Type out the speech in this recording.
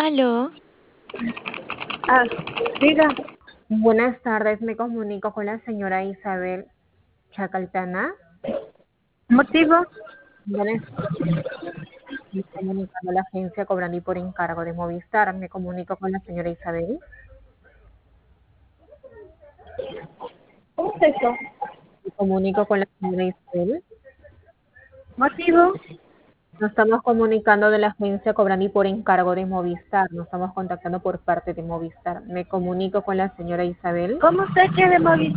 Aló, Ah, diga, Buenas tardes, me comunico con la señora Isabel Chacaltana. motivo, Buenas tardes, me comunicando a la agencia cobrando y por encargo de Movistar. Me comunico con la señora Isabel. ¿cómo es eso? Me comunico con la señora Isabel. Motivo, Nos estamos comunicando de la agencia cobrando y por encargo de Movistar. Nos estamos contactando por parte de Movistar. Me comunico con la señora Isabel. ¿cómo sé que de